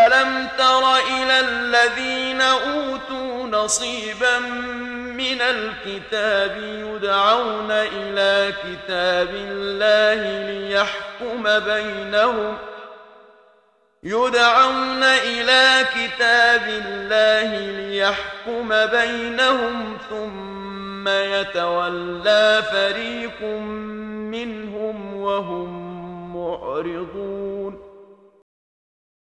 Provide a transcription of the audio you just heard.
ألم تر إلى الذين أوتوا نصيبا من الكتاب يدعون إلى كتاب الله ليحكم بينهم ثم يتولى فريق منهم وهم معرضون